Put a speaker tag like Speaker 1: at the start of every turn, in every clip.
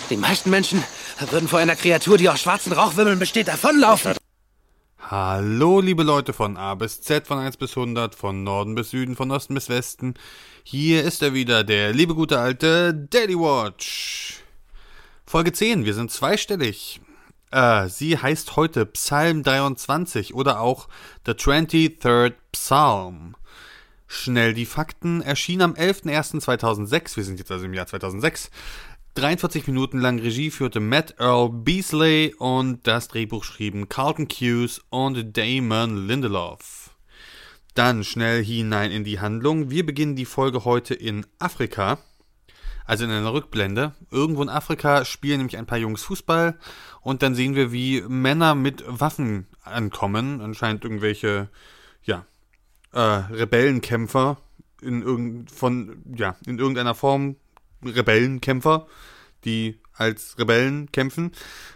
Speaker 1: Die meisten Menschen würden vor einer Kreatur, die aus schwarzen Rauchwimmeln besteht, davonlaufen.
Speaker 2: Hallo liebe Leute von A bis Z, von 1 bis 100, von Norden bis Süden, von Osten bis Westen. Hier ist er wieder, der liebe gute alte Daily Watch. Folge 10, wir sind zweistellig. Sie heißt heute Psalm 23 oder auch The 23rd Psalm. Schnell die Fakten, erschien am 11.01.2006, wir sind jetzt also im Jahr 2006. 43 Minuten lang Regie führte Matt Earl Beasley und das Drehbuch schrieben Carlton Cuse und Damon Lindelof. Dann schnell hinein in die Handlung. Wir beginnen die Folge heute in Afrika, also in einer Rückblende. Irgendwo in Afrika spielen nämlich ein paar Jungs Fußball und dann sehen wir, wie Männer mit Waffen ankommen. Anscheinend irgendwelche, Rebellenkämpfer in irgendeiner Form. Rebellenkämpfer, die als Rebellen kämpfen,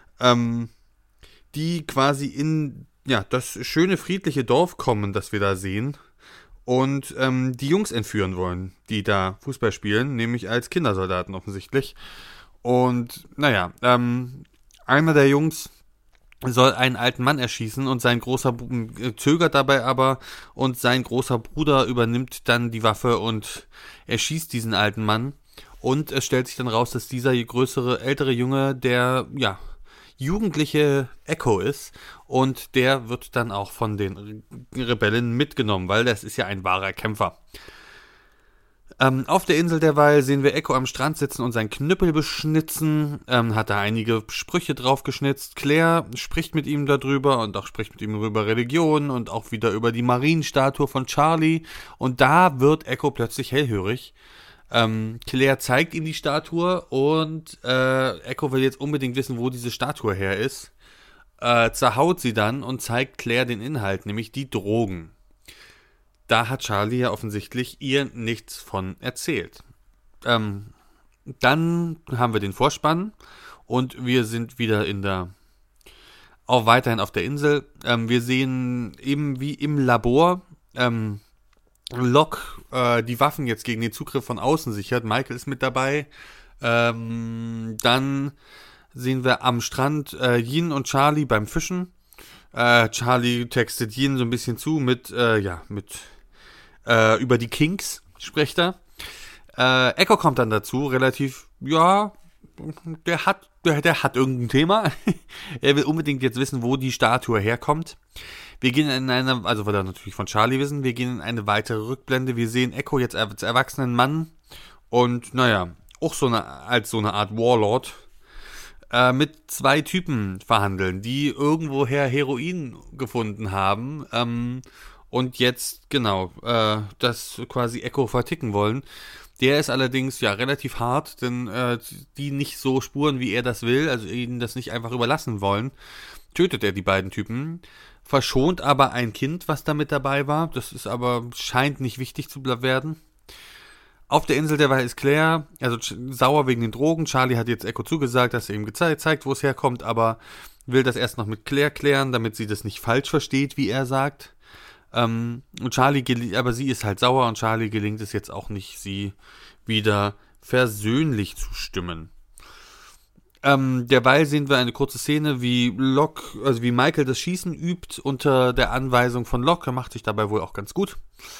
Speaker 2: die quasi in das schöne, friedliche Dorf kommen, das wir da sehen, und die Jungs entführen wollen, die da Fußball spielen, nämlich als Kindersoldaten offensichtlich. Und einer der Jungs soll einen alten Mann erschießen und sein großer zögert dabei aber und sein großer Bruder übernimmt dann die Waffe und erschießt diesen alten Mann. Und es stellt sich dann raus, dass dieser ältere Junge der, jugendliche Echo ist. Und der wird dann auch von den Rebellen mitgenommen, weil das ist ja ein wahrer Kämpfer. Auf der Insel derweil sehen wir Echo am Strand sitzen und seinen Knüppel beschnitzen. Hat da einige Sprüche drauf geschnitzt. Claire spricht mit ihm darüber und auch spricht mit ihm über Religion und auch wieder über die Marienstatue von Charlie. Und da wird Echo plötzlich hellhörig. Claire zeigt ihm die Statue und Echo will jetzt unbedingt wissen, wo diese Statue her ist. Zerhaut sie dann und zeigt Claire den Inhalt, nämlich die Drogen. Da hat Charlie ja offensichtlich ihr nichts von erzählt. Dann haben wir den Vorspann und wir sind wieder auch weiterhin auf der Insel. Wir sehen eben wie im Labor, Locke die Waffen jetzt gegen den Zugriff von außen sichert. Michael ist mit dabei. Dann sehen wir am Strand Yin und Charlie beim Fischen. Charlie textet Yin so ein bisschen zu mit über die Kinks spricht er. Echo kommt dann dazu, relativ, der hat irgendein Thema. Er will unbedingt jetzt wissen, wo die Statue herkommt. Wir gehen weil wir natürlich von Charlie wissen, wir gehen in eine weitere Rückblende. Wir sehen Echo jetzt als erwachsenen Mann und, auch als so eine Art Warlord mit zwei Typen verhandeln, die irgendwoher Heroin gefunden haben und jetzt, das quasi Echo verticken wollen. Der ist allerdings, relativ hart, denn die nicht so spuren, wie er das will, also ihnen das nicht einfach überlassen wollen, tötet er die beiden Typen. Verschont aber ein Kind, was da mit dabei war. Das ist aber, scheint nicht wichtig zu werden. Auf der Insel derweil ist Claire, sauer wegen den Drogen. Charlie hat jetzt Echo zugesagt, dass er ihm zeigt, wo es herkommt, aber will das erst noch mit Claire klären, damit sie das nicht falsch versteht, wie er sagt. Und aber sie ist halt sauer und Charlie gelingt es jetzt auch nicht, sie wieder versöhnlich zu stimmen. Derweil sehen wir eine kurze Szene, wie Michael das Schießen übt unter der Anweisung von Locke. Er macht sich dabei wohl auch ganz gut.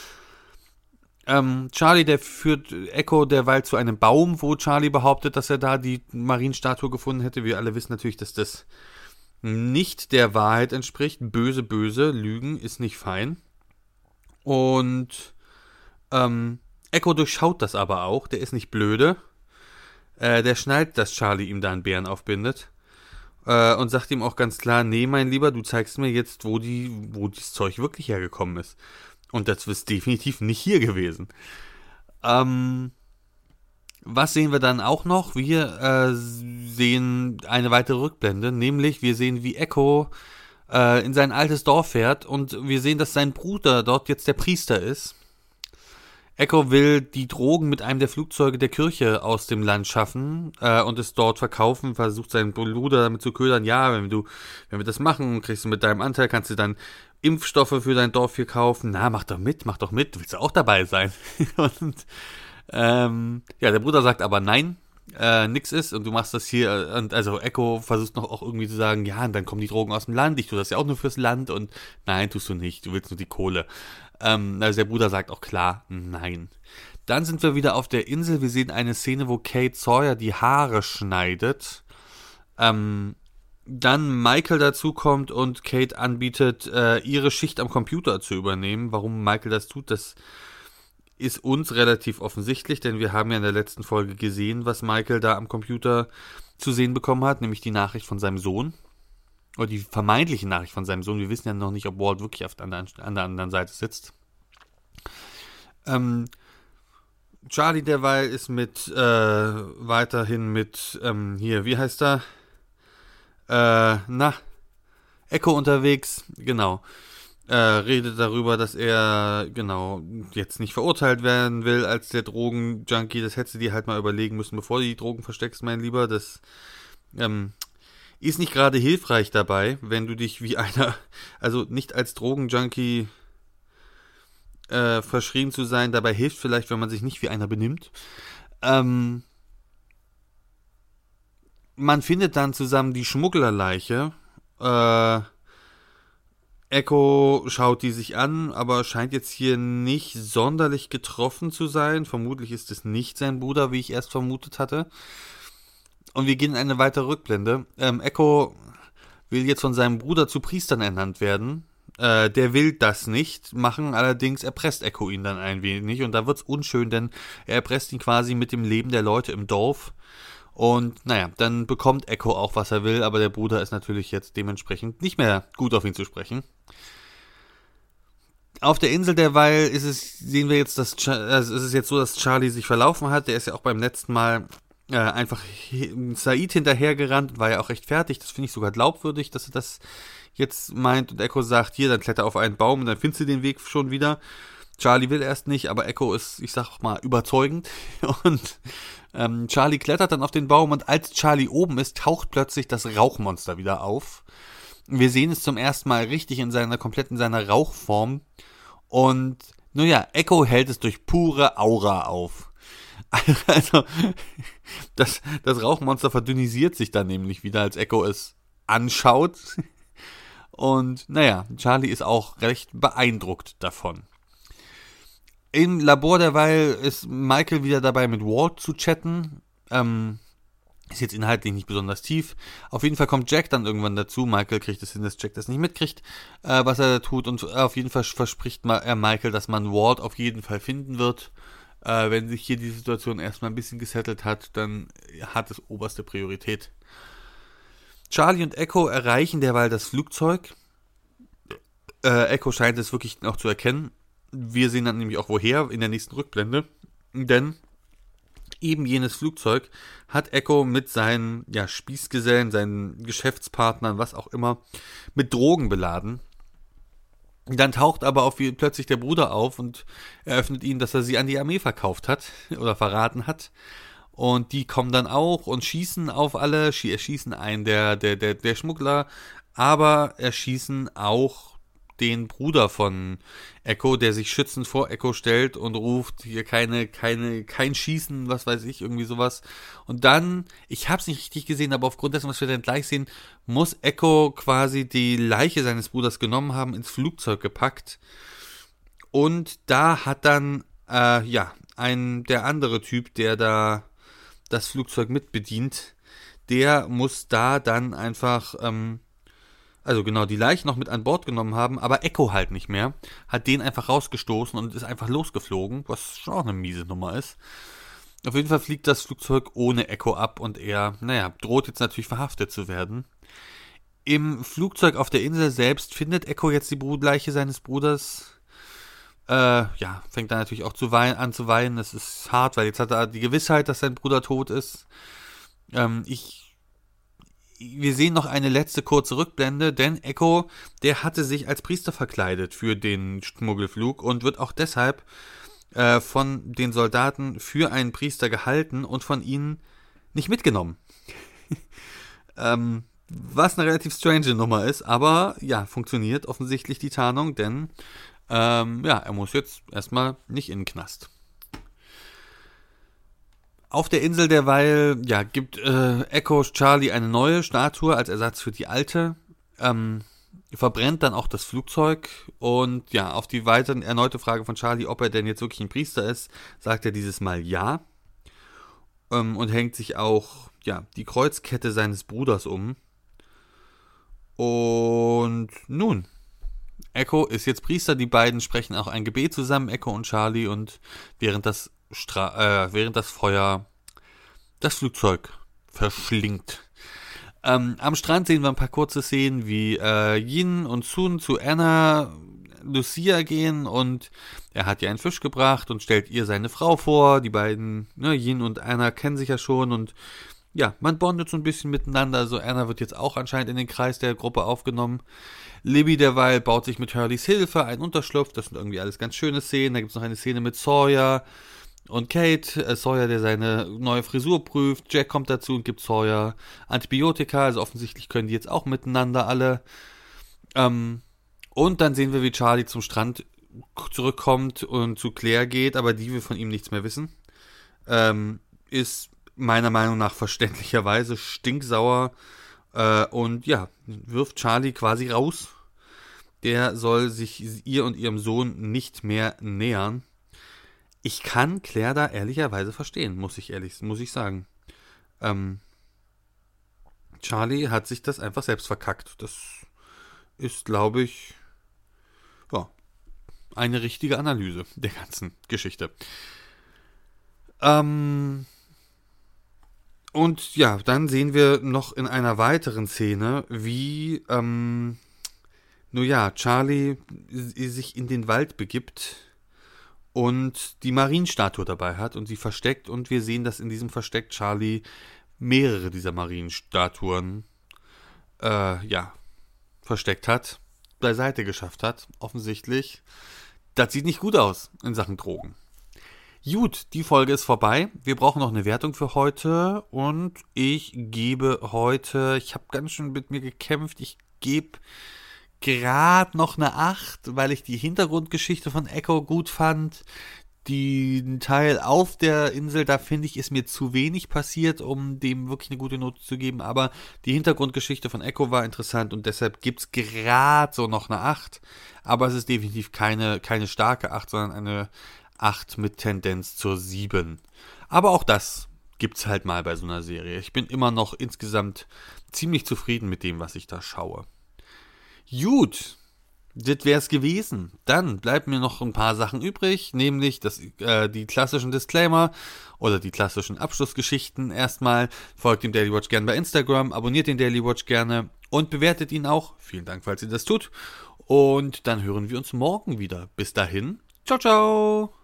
Speaker 2: Charlie, der führt Echo derweil zu einem Baum, wo Charlie behauptet, dass er da die Marienstatue gefunden hätte. Wir alle wissen natürlich, dass das nicht der Wahrheit entspricht. Böse, Lügen ist nicht fein. Und Echo durchschaut das aber auch. Der ist nicht blöde. Der schnallt, dass Charlie ihm da einen Bären aufbindet und sagt ihm auch ganz klar, nee, mein Lieber, du zeigst mir jetzt, wo das Zeug wirklich hergekommen ist. Und das ist definitiv nicht hier gewesen. Was sehen wir dann auch noch? Wir sehen eine weitere Rückblende, nämlich wir sehen, wie Echo in sein altes Dorf fährt und wir sehen, dass sein Bruder dort jetzt der Priester ist. Echo will die Drogen mit einem der Flugzeuge der Kirche aus dem Land schaffen und es dort verkaufen, versucht seinen Bruder damit zu ködern, wenn wir das machen, kriegst du mit deinem Anteil, kannst du dann Impfstoffe für dein Dorf hier kaufen. Na, mach doch mit, willst du auch dabei sein? Und der Bruder sagt aber nein, nix ist und du machst das hier, und also Echo versucht noch auch irgendwie zu sagen, ja, und dann kommen die Drogen aus dem Land, ich tue das ja auch nur fürs Land und nein, tust du nicht, du willst nur die Kohle. Also der Bruder sagt auch klar, nein. Dann sind wir wieder auf der Insel, wir sehen eine Szene, wo Kate Sawyer die Haare schneidet. Dann Michael dazukommt und Kate anbietet, ihre Schicht am Computer zu übernehmen. Warum Michael das tut, das ist uns relativ offensichtlich, denn wir haben ja in der letzten Folge gesehen, was Michael da am Computer zu sehen bekommen hat, nämlich die Nachricht von seinem Sohn. Oder die vermeintliche Nachricht von seinem Sohn. Wir wissen ja noch nicht, ob Walt wirklich an der anderen Seite sitzt. Charlie derweil ist weiterhin mit, hier, wie heißt er? Echo unterwegs, genau. Redet darüber, dass er, genau, jetzt nicht verurteilt werden will als der Drogenjunkie. Das hättest du dir halt mal überlegen müssen, bevor du die Drogen versteckst, mein Lieber. Das ist nicht gerade hilfreich dabei, wenn du dich wie einer, also nicht als Drogenjunkie verschrien zu sein. Dabei hilft vielleicht, wenn man sich nicht wie einer benimmt. Man findet dann zusammen die Schmugglerleiche. Echo schaut die sich an, aber scheint jetzt hier nicht sonderlich getroffen zu sein. Vermutlich ist es nicht sein Bruder, wie ich erst vermutet hatte. Und wir gehen in eine weitere Rückblende. Echo will jetzt von seinem Bruder zu Priestern ernannt werden. Der will das nicht machen, allerdings erpresst Echo ihn dann ein wenig. Und da wird's unschön, denn er erpresst ihn quasi mit dem Leben der Leute im Dorf. Und naja, dann bekommt Echo auch, was er will, aber der Bruder ist natürlich jetzt dementsprechend nicht mehr gut auf ihn zu sprechen. Auf der Insel derweil sehen wir jetzt, ist es jetzt so, dass Charlie sich verlaufen hat. Der ist ja auch beim letzten Mal einfach Said hinterhergerannt und war ja auch recht fertig. Das finde ich sogar glaubwürdig, dass er das jetzt meint. Und Echo sagt, hier, dann kletter auf einen Baum und dann findest du den Weg schon wieder. Charlie will erst nicht, aber Echo ist, ich sag mal, überzeugend. Und Charlie klettert dann auf den Baum und als Charlie oben ist, taucht plötzlich das Rauchmonster wieder auf. Wir sehen es zum ersten Mal richtig in seiner Rauchform. Und, naja, Echo hält es durch pure Aura auf. Also, das Rauchmonster verdünnisiert sich dann nämlich wieder, als Echo es anschaut. Und, naja, Charlie ist auch recht beeindruckt davon. Im Labor derweil ist Michael wieder dabei, mit Walt zu chatten. Ist jetzt inhaltlich nicht besonders tief. Auf jeden Fall kommt Jack dann irgendwann dazu. Michael kriegt es hin, dass Jack das nicht mitkriegt, was er da tut. Und auf jeden Fall verspricht Michael, dass man Walt auf jeden Fall finden wird. Wenn sich hier die Situation erstmal ein bisschen gesettelt hat, dann hat es oberste Priorität. Charlie und Echo erreichen derweil das Flugzeug. Echo scheint es wirklich noch zu erkennen. Wir sehen dann nämlich auch woher in der nächsten Rückblende. Denn eben jenes Flugzeug hat Echo mit seinen Spießgesellen, seinen Geschäftspartnern, was auch immer, mit Drogen beladen. Dann taucht aber plötzlich der Bruder auf und eröffnet ihnen, dass er sie an die Armee verkauft hat oder verraten hat. Und die kommen dann auch und schießen auf alle, erschießen einen der Schmuggler, aber erschießen auch den Bruder von Echo, der sich schützend vor Echo stellt und ruft hier kein Schießen, was weiß ich, irgendwie sowas. Und dann, ich hab's nicht richtig gesehen, aber aufgrund dessen, was wir dann gleich sehen, muss Echo quasi die Leiche seines Bruders genommen haben, ins Flugzeug gepackt. Und da hat dann, der andere Typ, der da das Flugzeug mitbedient, der muss da dann einfach, die Leiche noch mit an Bord genommen haben, aber Echo halt nicht mehr, hat den einfach rausgestoßen und ist einfach losgeflogen, was schon auch eine miese Nummer ist. Auf jeden Fall fliegt das Flugzeug ohne Echo ab und er, droht jetzt natürlich verhaftet zu werden. Im Flugzeug auf der Insel selbst findet Echo jetzt die Leiche seines Bruders. Fängt dann natürlich auch an zu weinen. Das ist hart, weil jetzt hat er die Gewissheit, dass sein Bruder tot ist. Wir sehen noch eine letzte kurze Rückblende, denn Echo, der hatte sich als Priester verkleidet für den Schmuggelflug und wird auch deshalb von den Soldaten für einen Priester gehalten und von ihnen nicht mitgenommen. Was eine relativ strange Nummer ist, aber ja, funktioniert offensichtlich die Tarnung, denn er muss jetzt erstmal nicht in den Knast. Auf der Insel derweil, ja, gibt Echo Charlie eine neue Statue als Ersatz für die alte. Verbrennt dann auch das Flugzeug. Und ja, auf die weitere erneute Frage von Charlie, ob er denn jetzt wirklich ein Priester ist, sagt er dieses Mal ja. Und hängt sich auch, ja, die Kreuzkette seines Bruders um. Und nun, Echo ist jetzt Priester, die beiden sprechen auch ein Gebet zusammen, Echo und Charlie, und während das Feuer das Flugzeug verschlingt. Am Strand sehen wir ein paar kurze Szenen, wie Yin und Sun zu Anna Lucia gehen, und er hat ihr einen Fisch gebracht und stellt ihr seine Frau vor. Die beiden, Yin und Anna, kennen sich ja schon, und ja, man bondet so ein bisschen miteinander. Also Anna wird jetzt auch anscheinend in den Kreis der Gruppe aufgenommen. Libby derweil baut sich mit Hurleys Hilfe einen Unterschlupf. Das sind irgendwie alles ganz schöne Szenen. Da gibt es noch eine Szene mit Sawyer und Kate. Sawyer, der seine neue Frisur prüft. Jack kommt dazu und gibt Sawyer Antibiotika. Also offensichtlich können die jetzt auch miteinander alle. Und dann sehen wir, wie Charlie zum Strand zurückkommt und zu Claire geht, aber die will von ihm nichts mehr wissen. Ist meiner Meinung nach verständlicherweise stinksauer und ja, wirft Charlie quasi raus. Der soll sich ihr und ihrem Sohn nicht mehr nähern. Ich kann Claire da ehrlicherweise verstehen, muss ich sagen. Charlie hat sich das einfach selbst verkackt. Das ist, glaube ich, ja, eine richtige Analyse der ganzen Geschichte. Und ja, dann sehen wir noch in einer weiteren Szene, wie, Charlie sich in den Wald begibt und die Marienstatue dabei hat und sie versteckt, und wir sehen, dass in diesem Versteck Charlie mehrere dieser Marienstatuen, versteckt hat, beiseite geschafft hat, offensichtlich. Das sieht nicht gut aus in Sachen Drogen. Gut, die Folge ist vorbei. Wir brauchen noch eine Wertung für heute und ich habe ganz schön mit mir gekämpft. Ich gebe gerade noch eine 8, weil ich die Hintergrundgeschichte von Echo gut fand. Den Teil auf der Insel, da finde ich, ist mir zu wenig passiert, um dem wirklich eine gute Note zu geben. Aber die Hintergrundgeschichte von Echo war interessant und deshalb gibt es gerade so noch eine 8. Aber es ist definitiv keine starke 8, sondern eine 8 mit Tendenz zur 7. Aber auch das gibt's halt mal bei so einer Serie. Ich bin immer noch insgesamt ziemlich zufrieden mit dem, was ich da schaue. Gut, das wär's gewesen. Dann bleiben mir noch ein paar Sachen übrig, nämlich die klassischen Disclaimer oder die klassischen Abschlussgeschichten. Erstmal folgt dem Daily Watch gerne bei Instagram, abonniert den Daily Watch gerne und bewertet ihn auch. Vielen Dank, falls ihr das tut. Und dann hören wir uns morgen wieder. Bis dahin, ciao, ciao!